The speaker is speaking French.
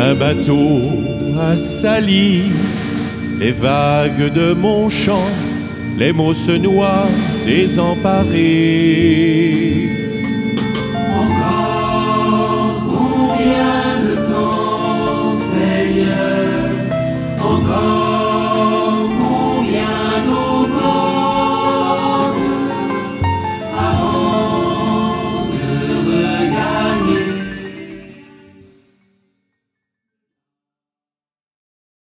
Un bateau a sali les vagues de mon chant, les mots se noient désemparés. Encore combien de temps, Seigneur, encore